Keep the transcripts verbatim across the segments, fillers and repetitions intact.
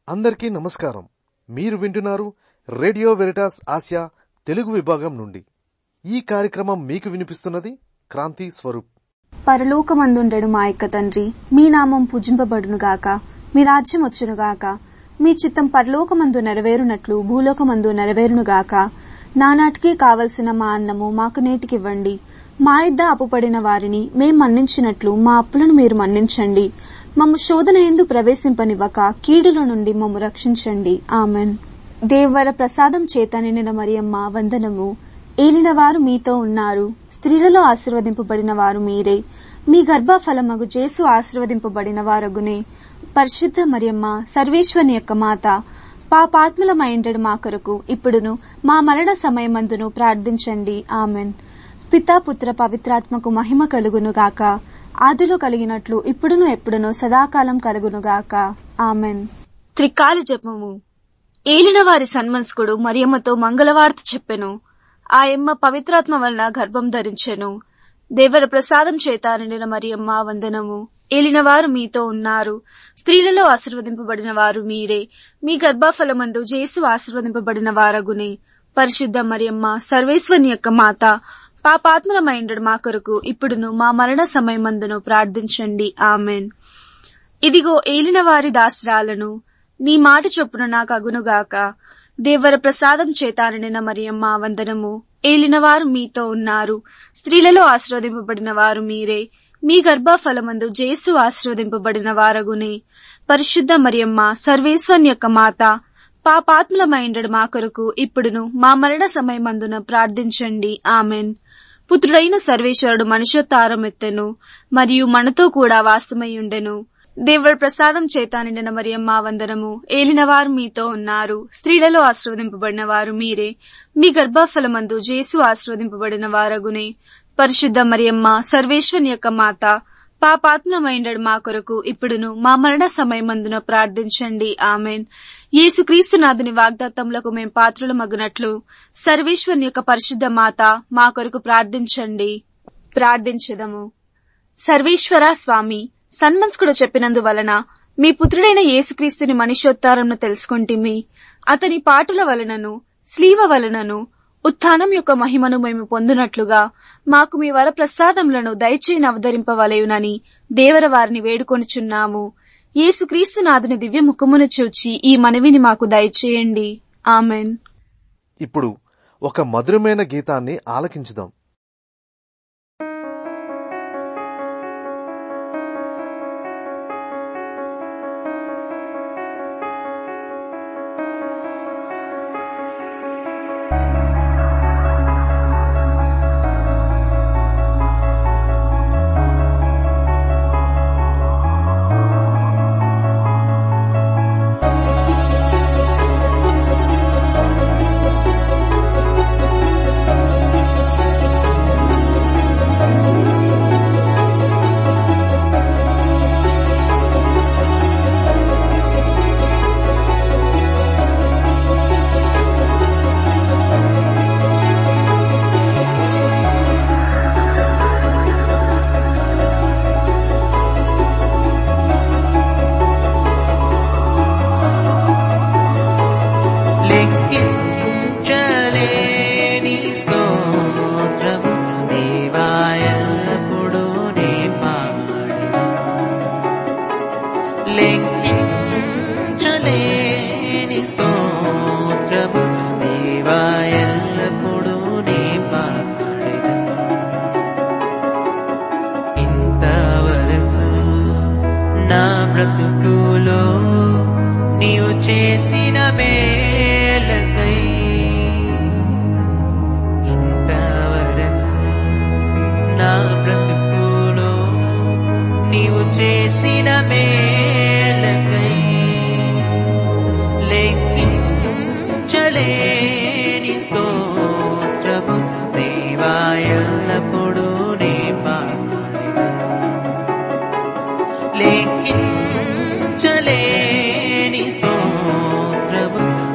అందరికీ నమస్కారం. మీరు వింటున్నారు రేడియో వెరిటాస్ ఆసియా తెలుగు విభాగం నుండి. ఈ కార్యక్రమం మీకు వినిపిస్తున్నది క్రాంతి స్వరూప్. పరలోకమందుండెడు మా యొక్క తండ్రి, మీ నామం పూజింపబడునుగాక, మీ రాజ్యం వచ్చునుగాక, మీ చిత్తం పరలోకమందు నెరవేరునట్లు భూలోకమందు నెరవేరునుగాక. నానాటికి కావలసిన మా అన్నము మాకు నేటికివ్వండి. మా యొద్ద అప్పుపడిన వారిని మేం మన్నించినట్లు మా అప్పులను మీరు మన్నించండి. మమ్ము శోధన యందు ప్రవేశింపనివ్వక కీడుల నుండి మమ్ము రక్షించండి. ఆమెన్. దేవర ప్రసాదం చేత నిండిన మరియమ్మ వందనము. ఏలిన వారు మీతో ఉన్నారు, స్త్రీలలో ఆశీర్వదింపబడిన వారు మీరే. మీ గర్భఫలమగు జేసు ఆశీర్వదింపబడిన వారగునే. పరిశుద్ధ మరియమ్మ సర్వేశ్వరుని యొక్క మాత, పాపాత్ములమైండెడు మా కొరకు ఇప్పుడును మా మరణ సమయమందును ప్రార్థించండి. ఆమెన్. పితా పుత్ర పవిత్రాత్మకు మహిమ కలుగునుగాక. ఆదిలో కలిగినట్లు ఇప్పుడును ఎప్పుడును సదాకాలం కలుగునుగాక. ఆమెన్. త్రికాల జపము. ఏలిన వారి సన్మనస్కుడు మరియమ్మతో మంగళవార్త చెప్పెను. ఆయమ్మ పవిత్రాత్మ వలన గర్భం ధరించెను. దేవర ప్రసాదం చేత నిండిన మరియమ్మ వందనము. ఏలిన వారు మీతో ఉన్నారు, స్త్రీలలో ఆశీర్వదింపబడిన వారు మీరే. మీ గర్భఫలమందు జేసు ఆశీర్వదింపబడిన వారగునే. పరిశుద్ధ మరియమ్మ సర్వేశ్వరుని యొక్క మాత, పాపాత్ములమైండెడు మా కొరకు ఇప్పుడును మా మరణ సమయమందును ప్రార్థించండి. ఆమెన్. ఇదిగో ఏలిన వారి దాసరాలను, నీ మాట చొప్పున నాకు అగునుగాక. దేవర ప్రసాదం చేత నిండిన మరియమ్మ వందనము. ఏలిన వారు మీతో ఉన్నారు, స్త్రీలలో ఆశీర్వదింపబడిన వారు మీరే. మీ గర్భఫలమందు జేసు ఆశీర్వదింపబడిన వారగునే. పరిశుద్ధ మరియమ్మ సర్వేశ్వరుని యొక్క మాత, పాపాత్ములమైండెడు మా కొరకు ఇప్పుడును మా మరణ సమయమందున ప్రార్థించండి. ఆమెన్. పుత్రుడైన సర్వేశ్వరుడు మనుష్యోత్తారం ఎత్తెను, మరియు మనతో కూడా వాసమయ్యుండెను. దేవుడి ప్రసాదం చేత నిండిన మరియమ్మ వందనము. ఏలిన వారు మీతో ఉన్నారు, స్త్రీలలో ఆశీర్వదింపబడిన వారు మీరే. మీ గర్భఫలమందు జేసు ఆశీర్వదింపబడిన వారగునే. పరిశుద్ధ మరియమ్మ సర్వేశ్వరుని యొక్క మాత, పాపాత్ములమైండెడు మా కొరకు ఇప్పుడును మా మరణ సమయమందున ప్రార్థించండి. ఆమెన్. యేసుక్రీస్తునాథుని వాగ్దాత్తములకు మేం పాత్రులమగునట్లు సర్వేశ్వరుని యొక్క పరిశుద్ధ మాత మా కొరకు ప్రార్థించండి. ప్రార్థించెదము. సర్వేశ్వర స్వామి, సన్మనస్కుడు చెప్పినందువలన మీ పుత్రుడైన యేసుక్రీస్తుని మనుష్యోత్తారమును తెలుసుకొంటిమి. అతని పాటుల వలనను స్లీవ వలనను ఉత్థానం యొక్క మహిమను మేము పొందునట్లుగా మాకు మీ వర ప్రసాదములను దయచేసి అవతరింపవలయునని దేవర వారిని వేడుకొనుచున్నాము. యేసుక్రీస్తునాథుని దివ్య ముఖమును చూచి ఈ మనవిని మాకు దయచేయండి. ఆమెన్. ఇప్పుడు ఒక మధురమైన గీతాన్ని ఆలకించుదాం. లేఖించలేని స్తోత్రము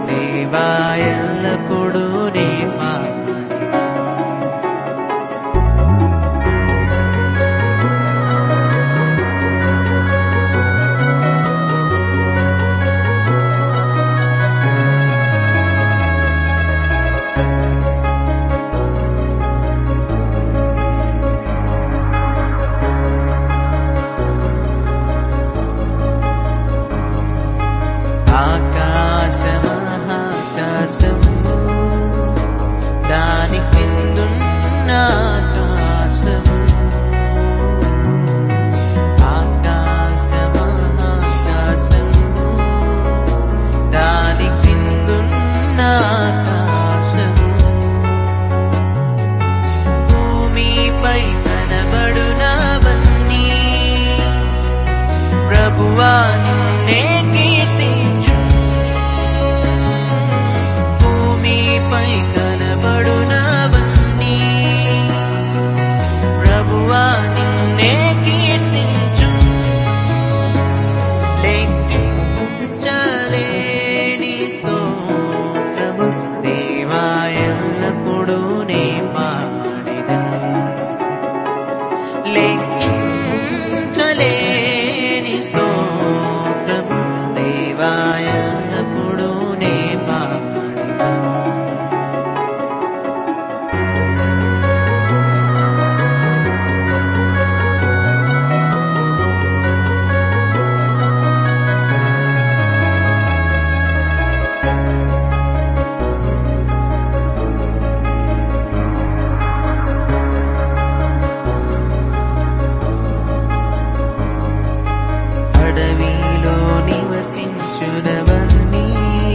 ఆకాశమహాకాశము దాని కిందున్న ఆకాశము ఆకాశమహాకాశము దాని కిందున్న ఆకాశము భూమిపై కనబడునవన్నీ ప్రభువా నిన్నే కీర్తించు భూమిపై కనబడునవన్నీ ప్రభువా నిన్నే కీర్తించు లెక్కించలేని స్తోత్రము దేవా ఎల్లప్పుడూ నే పాడెదను లెక్కించలేని స్తోత్రము దేవా ఎల్లప్పుడూ నే పాడెదను అడవిలో నివసించునవన్నీ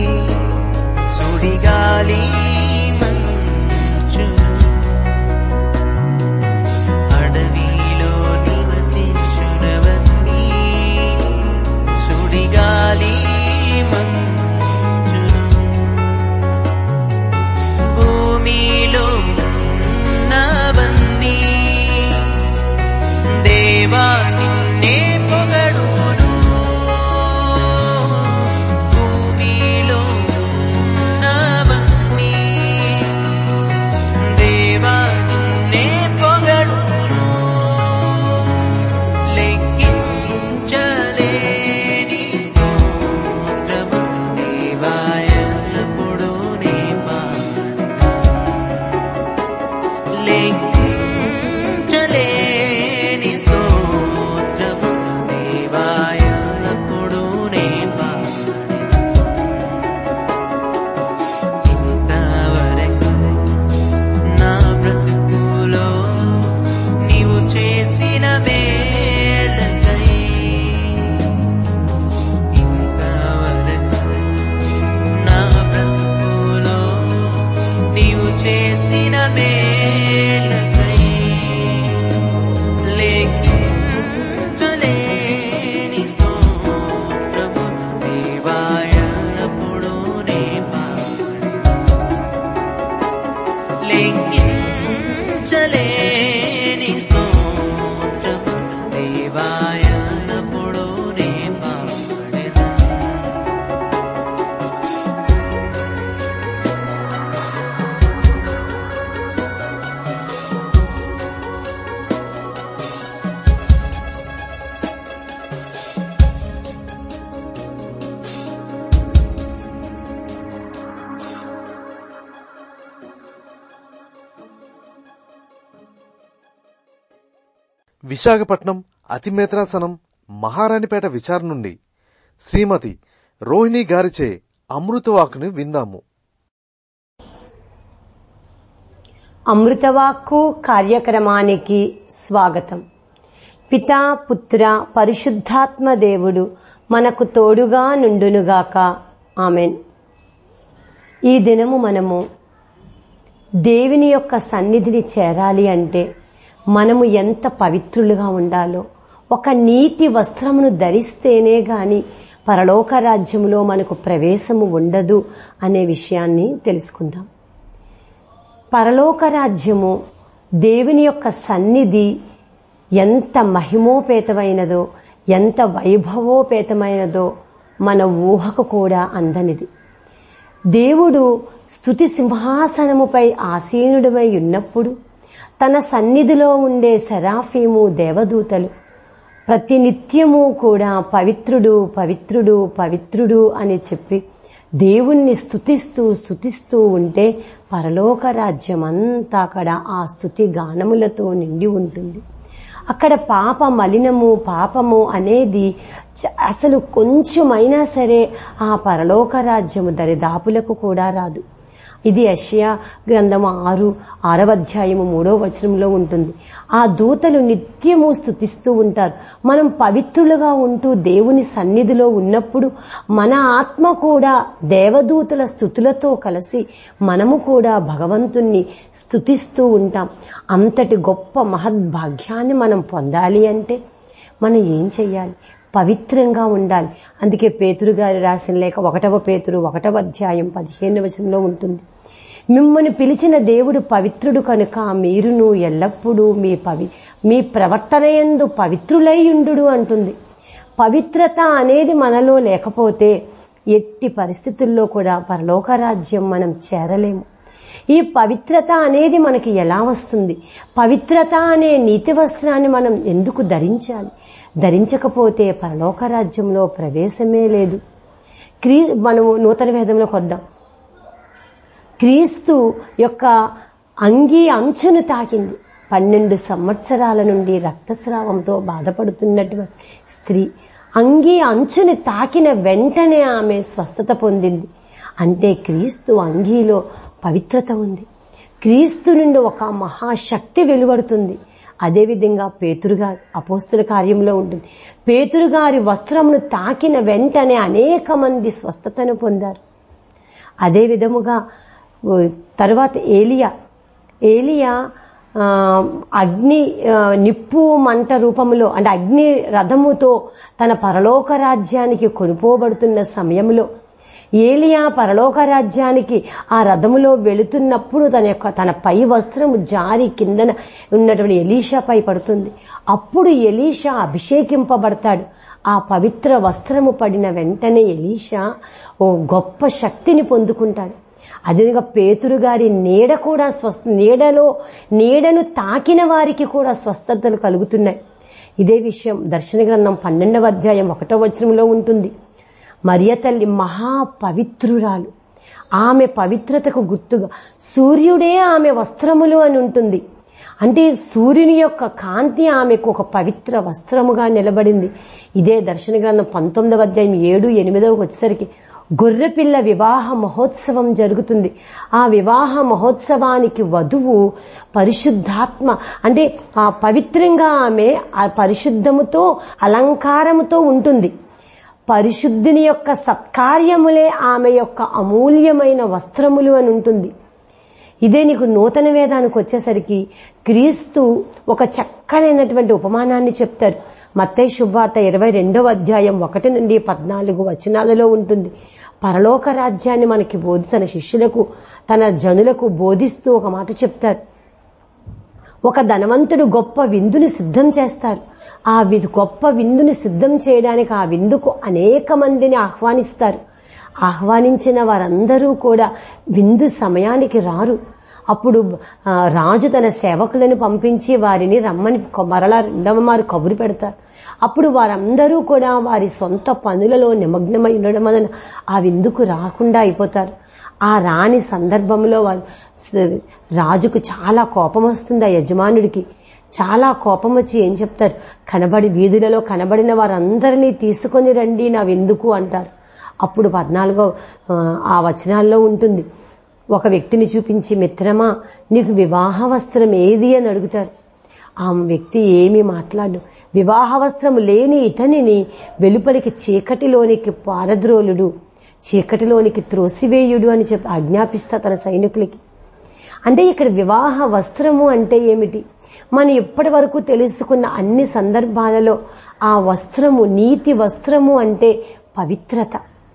సుడిగాలి మంచు అడవిలో నివసించునవన్నీ సుడిగాలి మంచు భూమిలో ఉన్నవన్నీ దేవా నిన్నే పొగడును భూమిలో ఉన్నవన్నీ దేవా నిన్నే పొగడును లెక్కించలేని స్తోత్రము దేవా ఎల్లప్పుడూ నే పాడెదను లెక్కించలేని స్తోత్రము దేవా ఎల్లప్పుడూ నే పాడెదను ఇంతవరకు నా బ్రతుకులో నీవు చేసిన మేలకై ఇంతవరకు నా బ్రతుకులో నీవు చేసిన మేలకై లెక్కించలేని స్తోత్రము దేవా ఎల్లప్పుడూ నే పాడెదను లెక్కించలేని స్తోత్రము దేవా ఎల్లప్పుడూ నే పాడెదను విశాఖపట్నం అతిమేత్రాసనం మహారాణిపేట విచారణ నుండి శ్రీమతి రోహిణి గారిచే అమృతవాక్కుని విందాము. అమృతవాక్కు కార్యక్రమానికి స్వాగతం. పితా పుత్ర పరిశుద్ధాత్మ దేవుడు మనకు తోడుగా నుండునుగాక. ఆమెన్. ఈ దినము మనము దేవుని యొక్క సన్నిధిని చేరాలి అంటే మనము ఎంత పవిత్రులుగా ఉండాలో, ఒక నీతి వస్త్రమును ధరిస్తేనే గాని పరలోక రాజ్యములో మనకు ప్రవేశము ఉండదు అనే విషయాన్ని తెలుసుకుందాం. పరలోక రాజ్యము, దేవుని యొక్క సన్నిధి ఎంత మహిమోపేతమైనదో, ఎంత వైభవోపేతమైనదో మన ఊహకు కూడా అందనిది. దేవుడు స్తుతి సింహాసనముపై ఆసీనుడమై ఉన్నప్పుడు తన సన్నిధిలో ఉండే సెరాఫీము దేవదూతలు ప్రతినిత్యము కూడా పవిత్రుడు పవిత్రుడు పవిత్రుడు అని చెప్పి దేవుణ్ణి స్తుతిస్తూ స్తుతిస్తూ ఉంటే పరలోక రాజ్యం అంతా అక్కడ ఆ స్తుతి గానములతో నిండి ఉంటుంది. అక్కడ పాప మలినము పాపము అనేది అసలు కొంచెమైనా సరే ఆ పరలోక రాజ్యము దరిదాపులకు కూడా రాదు. ఇది యెషయా గ్రంథము ఆరు ఆరవ అధ్యాయము మూడో వచనంలో ఉంటుంది. ఆ దూతలు నిత్యము స్తుతిస్తూ ఉంటారు. మనం పవిత్రులుగా ఉంటూ దేవుని సన్నిధిలో ఉన్నప్పుడు మన ఆత్మ కూడా దేవదూతల స్తుతులతో కలిసి మనము కూడా భగవంతుణ్ణి స్తుతిస్తూ ఉంటాం. అంతటి గొప్ప మహద్భాగ్యాన్ని మనం పొందాలి అంటే మనం ఏం చెయ్యాలి? పవిత్రంగా ఉండాలి. అందుకే పేతురు గారు రాసిన లేఖ ఒకటవ పేతురు ఒకటవ అధ్యాయం పదిహేను వచనంలో ఉంటుంది. మిమ్మల్ని పిలిచిన దేవుడు పవిత్రుడు కనుక మీరును ఎల్లప్పుడూ మీ పవి మీ ప్రవర్తనయందు పవిత్రులైయుండు అంటుంది. పవిత్రత అనేది మనలో లేకపోతే ఎట్టి పరిస్థితుల్లో కూడా పరలోక రాజ్యం మనం చేరలేము. ఈ పవిత్రత అనేది మనకి ఎలా వస్తుంది? పవిత్రత అనే నీతి వస్త్రాన్ని మనం ఎందుకు ధరించాలి? ధరించకపోతే పరలోక రాజ్యంలో ప్రవేశమే లేదు. క్రీ మనము నూతన వేదంలోకి వద్దాం. క్రీస్తు యొక్క అంగీ అంచును తాకింది. పన్నెండు సంవత్సరాల నుండి రక్తస్రావంతో బాధపడుతున్నటువంటి స్త్రీ అంగీ అంచుని తాకిన వెంటనే ఆమె స్వస్థత పొందింది. అంటే క్రీస్తు అంగీలో పవిత్రత ఉంది. క్రీస్తు నుండి ఒక మహాశక్తి వెలువడుతుంది. అదేవిధంగా పేతురుగారి అపోస్తుల కార్యంలో ఉంటుంది. పేతురుగారి వస్త్రమును తాకిన వెంటనే అనేక మంది స్వస్థతను పొందారు. అదే విధముగా తర్వాత ఏలియా ఏలియా అగ్ని నిప్పు మంట రూపంలో అంటే అగ్ని రథముతో తన పరలోక రాజ్యానికి కొనుపోబడుతున్న సమయంలో ఏలియా పరలోక రాజ్యానికి ఆ రథములో వెళుతున్నప్పుడు తన యొక్క తన పై వస్త్రము జారి కిందన ఉన్నటువంటి ఎలీషాపై పడుతుంది. అప్పుడు ఎలీషా అభిషేకింపబడతాడు. ఆ పవిత్ర వస్త్రము పడిన వెంటనే ఎలీషా ఓ గొప్ప శక్తిని పొందుకుంటాడు. అదేవిధంగా పేతురు గారి నీడ కూడా స్వస్థ నీడలో నీడను తాకిన వారికి కూడా స్వస్థతలు కలుగుతున్నాయి. ఇదే విషయం దర్శన గ్రంథం పన్నెండవ అధ్యాయం ఒకటో వచనంలో ఉంటుంది. మరియ తల్లి మహాపవిత్రురాలు. ఆమె పవిత్రతకు గుర్తుగా సూర్యుడే ఆమె వస్త్రములు అని ఉంటుంది. అంటే సూర్యుని యొక్క కాంతి ఆమెకు ఒక పవిత్ర వస్త్రముగా నిలబడింది. ఇదే దర్శన గ్రంథం పంతొమ్మిదవ అధ్యాయం ఏడు ఎనిమిదవ వచ్చేసరికి గొర్రెపిల్ల వివాహ మహోత్సవం జరుగుతుంది. ఆ వివాహ మహోత్సవానికి వధువు పరిశుద్ధాత్మ అంటే ఆ పవిత్రంగా ఆమె ఆ పరిశుద్ధముతో అలంకారముతో ఉంటుంది. పరిశుద్ధిని యొక్క సత్కార్యములే ఆమె యొక్క అమూల్యమైన వస్త్రములు అని ఉంటుంది. ఇదే నీకు నూతన వేదానికి వచ్చేసరికి క్రీస్తు ఒక చక్కనైనటువంటి ఉపమానాన్ని చెప్తారు. మత్తయి శుభవార్త ఇరవై రెండవ అధ్యాయం ఒకటి నుండి పద్నాలుగు వచనాలలో ఉంటుంది. పరలోక రాజ్యాన్ని మనకి బోధి తన శిష్యులకు తన జనులకు బోధిస్తూ ఒక మాట చెప్తారు. ఒక ధనవంతుడు గొప్ప విందుని సిద్ధం చేస్తారు. ఆ గొప్ప విందుని సిద్ధం చేయడానికి ఆ విందుకు అనేక మందిని ఆహ్వానిస్తారు. ఆహ్వానించిన వారందరూ కూడా విందు సమయానికి రారు. అప్పుడు రాజు తన సేవకులను పంపించి వారిని రమ్మని మరలా రెండవ మారు కబురు పెడతారు. అప్పుడు వారందరూ కూడా వారి సొంత పనులలో నిమగ్నమై ఉండడం వలన ఆ విందుకు రాకుండా అయిపోతారు. ఆ రాని సందర్భంలో వారు రాజుకు చాలా కోపం వస్తుంది. ఆ యజమానుడికి చాలా కోపం వచ్చి ఏం చెప్తారు, కనబడి వీధులలో కనబడిన వారందరినీ తీసుకొని రండి నా విందుకు అంటారు. అప్పుడు పద్నాలుగో ఆ వచనాల్లో ఉంటుంది. ఒక వ్యక్తిని చూపించి మిత్రమా నీకు వివాహ వస్త్రం ఏది అని అడుగుతారు. ఆ వ్యక్తి ఏమీ మాట్లాడు. వివాహ వస్త్రము లేని ఇతనిని వెలుపలికి చీకటిలోనికి పారద్రోలుడు చీకటిలోనికి త్రోసివేయుడు అని చెప్పి ఆజ్ఞాపిస్తా తన సైనికులకి. అంటే ఇక్కడ వివాహ వస్త్రము అంటే ఏమిటి? మనం ఇప్పటి వరకు తెలుసుకున్న అన్ని సందర్భాలలో ఆ వస్త్రము నీతి వస్త్రము అంటే పవిత్రత.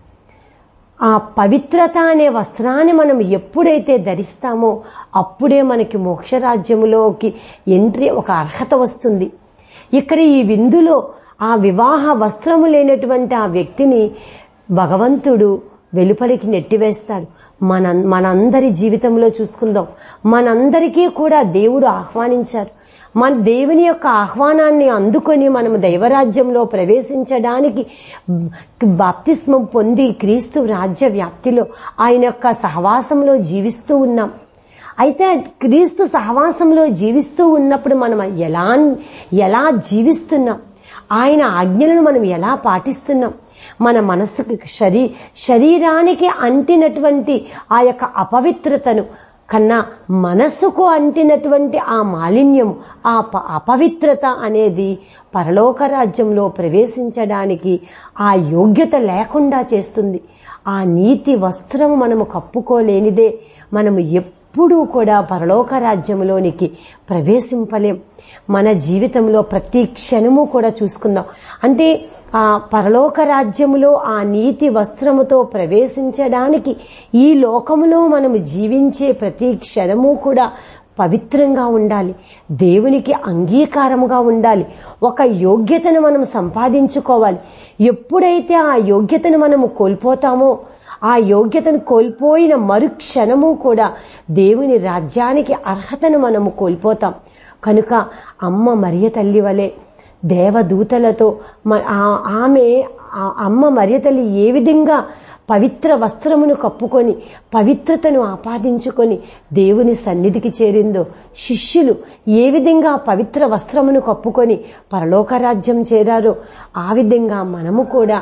ఆ పవిత్రత అనే వస్త్రాన్ని మనం ఎప్పుడైతే ధరిస్తామో అప్పుడే మనకి మోక్షరాజ్యములోకి ఎంట్రీ ఒక అర్హత వస్తుంది. ఇక్కడ ఈ విందులో ఆ వివాహ వస్త్రము లేనటువంటి ఆ వ్యక్తిని భగవంతుడు వెలుపలికి నెట్టివేస్తాడు. మన మనందరి జీవితంలో చూసుకుందాం. మనందరికీ కూడా దేవుడు ఆహ్వానించారు. మన దేవుని యొక్క ఆహ్వానాన్ని అందుకొని మనము దైవరాజ్యంలో ప్రవేశించడానికి బాప్తిస్మం పొంది క్రీస్తు రాజ్య వ్యాప్తిలో ఆయన యొక్క సహవాసంలో జీవిస్తూ ఉన్నాం. అయితే క్రీస్తు సహవాసంలో జీవిస్తూ ఉన్నప్పుడు మనం ఎలా ఎలా జీవిస్తున్నాం, ఆయన ఆజ్ఞలను మనం ఎలా పాటిస్తున్నాం, మన మనస్సుకి శరీ శరీరానికి అంటినటువంటి ఆ యొక్క అపవిత్రతను కన్నా మనస్సుకు అంటినటువంటి ఆ మాలిన్యము, ఆ అపవిత్రత అనేది పరలోక రాజ్యంలో ప్రవేశించడానికి ఆ యోగ్యత లేకుండా చేస్తుంది. ఆ నీతి వస్త్రము మనము కప్పుకోలేనిదే మనము ఎప్పుడూ కూడా పరలోక రాజ్యంలోనికి ప్రవేశింపలేం. మన జీవితంలో ప్రతి క్షణము కూడా చూసుకుందాం. అంటే ఆ పరలోక రాజ్యములో ఆ నీతి వస్త్రముతో ప్రవేశించడానికి ఈ లోకములో మనము జీవించే ప్రతి క్షణము కూడా పవిత్రంగా ఉండాలి, దేవునికి అంగీకారముగా ఉండాలి, ఒక యోగ్యతను మనం సంపాదించుకోవాలి. ఎప్పుడైతే ఆ యోగ్యతను మనము కోల్పోతామో, ఆ యోగ్యతను కోల్పోయిన మరుక్షణము కూడా దేవుని రాజ్యానికి అర్హతను మనము కోల్పోతాం. కనుక అమ్మ మరియ తల్లి వలె దేవదూతలతో ఆమె అమ్మ మరియ తల్లి ఏ విధంగా పవిత్ర వస్త్రమును కప్పుకొని పవిత్రతను ఆపాదించుకొని దేవుని సన్నిధికి చేరిందో, శిష్యులు ఏ విధంగా పవిత్ర వస్త్రమును కప్పుకొని పరలోక రాజ్యం చేరారో ఆ విధంగా మనము కూడా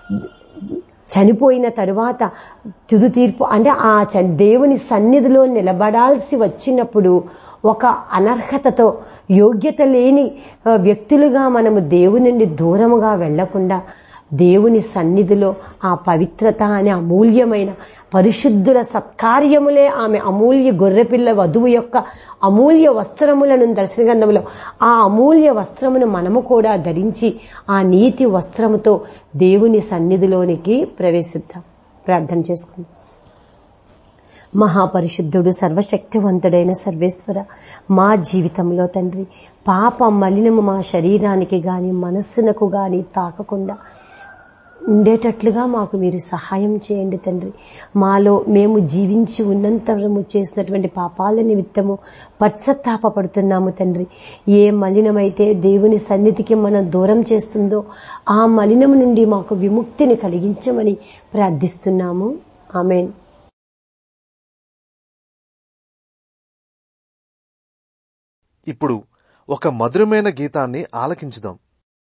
చనిపోయిన తరువాత తుది తీర్పు అంటే ఆ దేవుని సన్నిధిలో నిలబడాల్సి వచ్చినప్పుడు ఒక అనర్హతతో యోగ్యత లేని వ్యక్తులుగా మనము దేవుని నుండి దూరముగా వెళ్లకుండా దేవుని సన్నిధిలో ఆ పవిత్రత అనే అమూల్యమైన పరిశుద్ధుల సత్కార్యములే ఆమె అమూల్య గొర్రెపిల్ల వధువు యొక్క అమూల్య వస్త్రములను దర్శన గ్రంథంలో ఆ అమూల్య వస్త్రమును మనము కూడా ధరించి ఆ నీతి వస్త్రముతో దేవుని సన్నిధిలోనికి ప్రవేశిద్దాం. ప్రార్థన చేసుకుందాం. మహాపరిశుద్ధుడు సర్వశక్తివంతుడైన సర్వేశ్వర, మా జీవితంలో తండ్రి పాప మలినము మా శరీరానికి గాని మనస్సునకు గాని తాకకుండా ఉండేటట్లుగా మాకు మీరు సహాయం చేయండి తండ్రి. మాలో మేము జీవించి ఉన్నంతరము చేసినటువంటి పాపాల నిమిత్తము పశ్చాత్తాపపడుతున్నాము తండ్రి. ఏ మలినమైతే దేవుని సన్నిధికి మనం దూరం చేస్తుందో ఆ మలినము నుండి మాకు విముక్తిని కలిగించమని ప్రార్థిస్తున్నాము. ఆమేన్. ఇప్పుడు ఒక మధురమైన గీతాన్ని ఆలకించుదాం.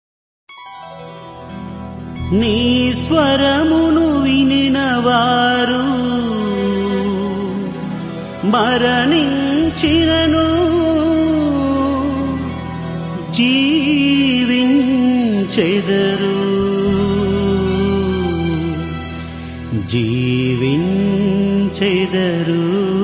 నీ స్వరమును వినిన వారు మరణించినను జీవించెదరు, జీవించెదరు.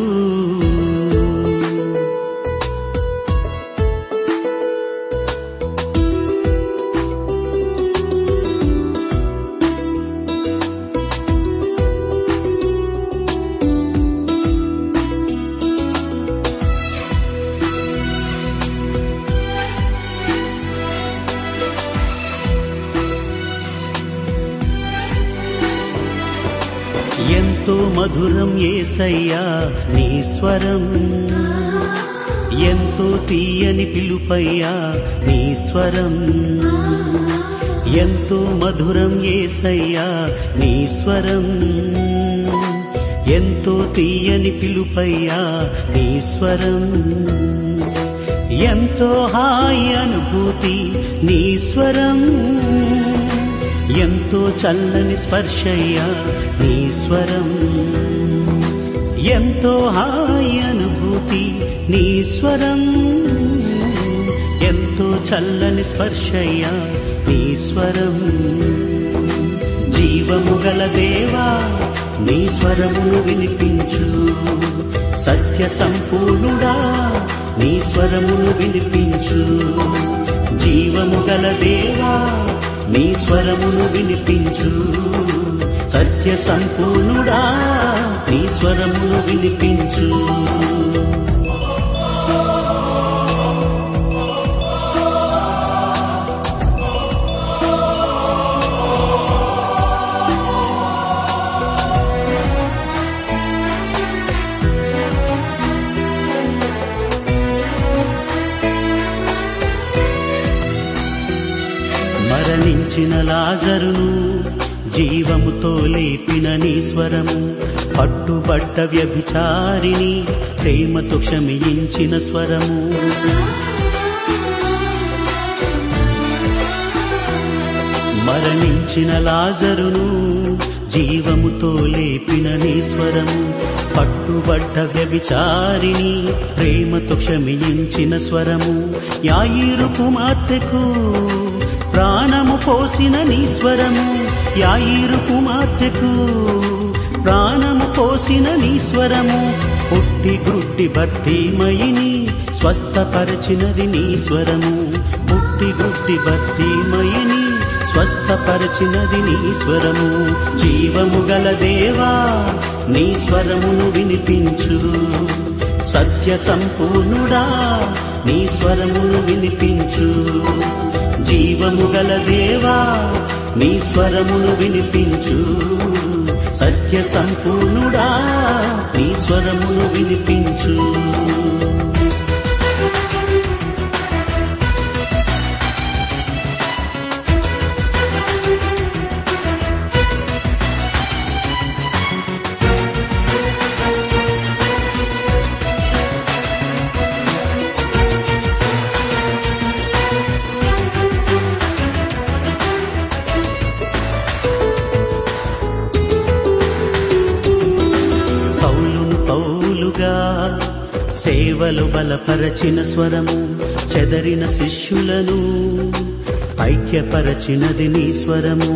ఎంతో మధురం యేసయ్యా నీ స్వరం, ఎంతో తీయని పిలుపయ్యా నీ స్వరం. ఎంతో మధురం యేసయ్యా నీ స్వరం, ఎంతో తీయని పిలుపయ్యా నీ స్వరం. ఎంతో హాయి అనుభూతి నీ స్వరం, ఎంతో చల్లని స్పర్శయ్యా నీ స్వరం. ఎంతో హాయి అనుభూతి నీ స్వరం, ఎంతో చల్లని స్పర్శయ్యా నీ స్వరం. జీవము గల దేవా నీ స్వరమును వినిపించు, సత్య సంపూర్ణుడా నీ స్వరమును వినిపించు. జీవము గల దేవా నీ స్వరమును వినిపించు, సత్య సంపూర్ణుడా నీ స్వరమును వినిపించు. మరణించిన లాజరును జీవముతో లేపిన నీ స్వరము పట్టుబట్ట వ్యభిచారిని ప్రేమతో క్షమించిన స్వరము మరణించిన లాజరును జీవముతో లేపిన నీ స్వరము పట్టుబట్ట వ్యభిచారిని ప్రేమతో క్షమించిన స్వరము యాయీరు కుమార్తెకు ప్రాణము పోసిన నీ స్వరము యాయీరు కుమార్తెకు ప్రాణము పోసిన నీ స్వరము పుట్టి గ్రుడ్డి భర్తీమయిని స్వస్థపరచినది నీ స్వరము పుట్టి గ్రుడ్డి భర్తీమయిని స్వస్థపరచినది నీ స్వరము జీవము గల దేవా నీ స్వరమును వినిపించు సత్య సంపూర్ణుడా నీ స్వరమును వినిపించు జీవము గల దేవా నీ స్వరమును వినిపించు సత్య సంపూర్ణుడా నీ స్వరమును వినిపించు సేవలు బలపరచిన స్వరము చెదరిన శిష్యులను ఐక్యపరచినది నీ స్వరము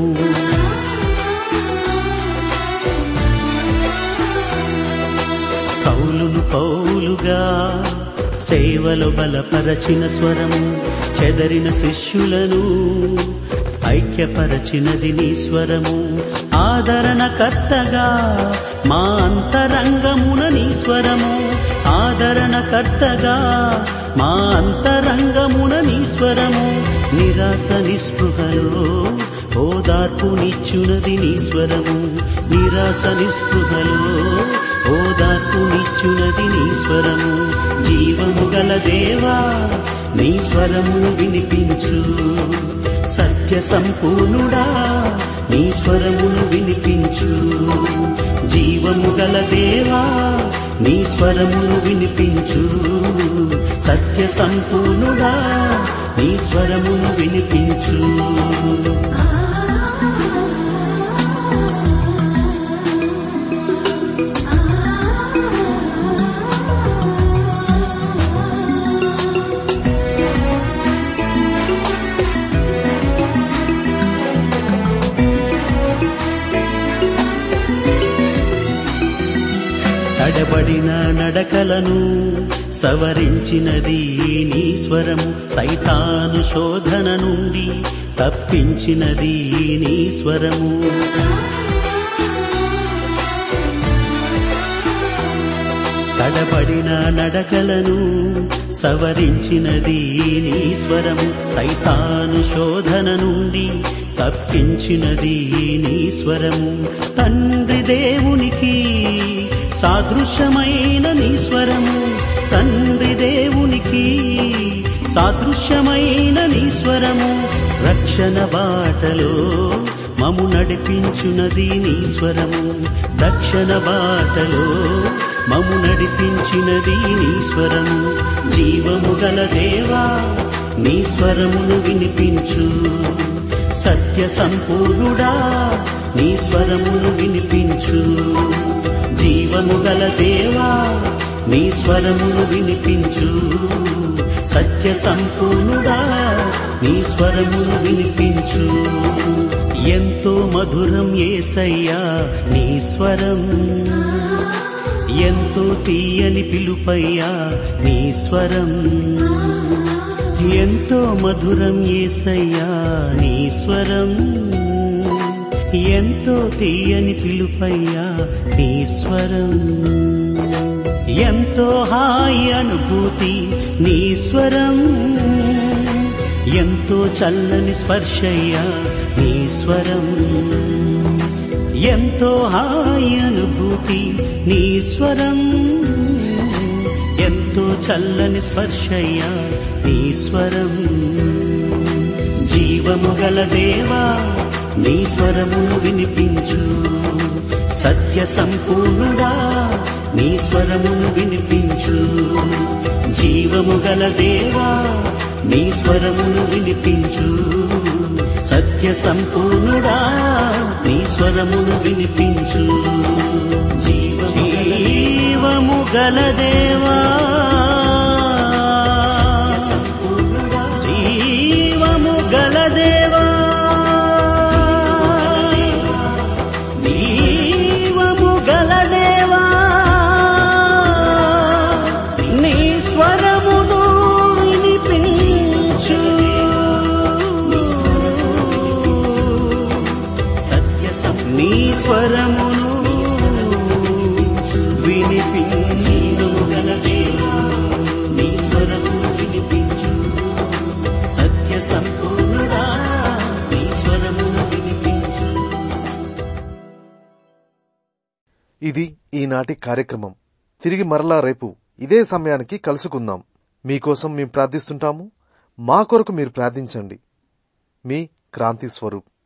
సౌలును పౌలుగా సేవలు బలపరచిన స్వరము చెదరిన శిష్యులను ఐక్యపరచినది నీ స్వరము ఆదరణకర్తగా మా అంతరంగమున నీ స్వరము ఆదరణకర్తగా మా అంతరంగమున నీ స్వరము నిరాశ నిస్పృహలో ఓదార్పునిచ్చునది నీ స్వరము నిరాశ నిస్పృహలో ఓదార్పునిచ్చునది నీ స్వరము జీవము గల దేవా నీ స్వరమును వినిపించు సత్య సంపూర్ణుడా నీ స్వరమును వినిపించు జీవము గల దేవా నీ స్వరమును వినిపించు సత్య సంపూర్ణుడా నీ స్వరమును వినిపించు తడబడిన నడకలను సవరించినది నీ స్వరము సైతాను శోధన నుండి తప్పించినది నీ స్వరము తడబడిన నడకలను సవరించినది నీ స్వరము సైతాను శోధన నుండి తప్పించినది నీ స్వరము తండ్రి దేవునికి సాదృశ్యమైన నీ స్వరము తండ్రి దేవునికి సాదృశ్యమైన నీ స్వరము రక్షణ బాటలో మము నడిపించునది నీ స్వరము రక్షణ బాటలో మము నడిపించినది నీ స్వరము జీవము గల దేవా నీ స్వరమును వినిపించు సత్య సంపూర్ణుడా నీ స్వరమును వినిపించు జీవము గల దేవా నీ స్వరమును వినిపించు సత్య సంపూర్ణుడా నీ స్వరమును వినిపించు ఎంతో మధురం యేసయ్యా నీ స్వరం ఎంతో తీయని పిలుపయ్యా నీ స్వరం ఎంతో మధురం యేసయ్యా నీ స్వరం ఎంతో తీయని పిలుపయ్యా నీ స్వరం ఎంతో హాయి అనుభూతి నీ స్వరం ఎంతో చల్లని స్పర్శయ్యా నీ స్వరం ఎంతో హాయి అనుభూతి నీ స్వరం ఎంతో చల్లని స్పర్శయ్యా నీ స్వరం జీవము గల దేవా నీ స్వరమును వినిపించు. సత్య సంపూర్ణుడా నీ స్వరమును వినిపించు. జీవము గల దేవా నీ స్వరమును వినిపించు. సత్య సంపూర్ణుడా నీ స్వరమును వినిపించు. జీవము గల దేవా జీవము గల దేవా జీవము గల దేవా నీ స్వరమును వినిపించు. నీ స్వరమును వినిపించు గల దేవా నీ స్వరమును వినిపించు. సత్య సంపూర్ణుడా నీ స్వరమును వినిపించు. ఇది ఈనాటి కార్యక్రమం. తిరిగి మరలా రేపు ఇదే సమయానికి కలుసుకుందాం. మీకోసం మేము ప్రార్థిస్తుంటాము. మా కొరకు మీరు ప్రార్థించండి. మీ క్రాంతి స్వరూప్.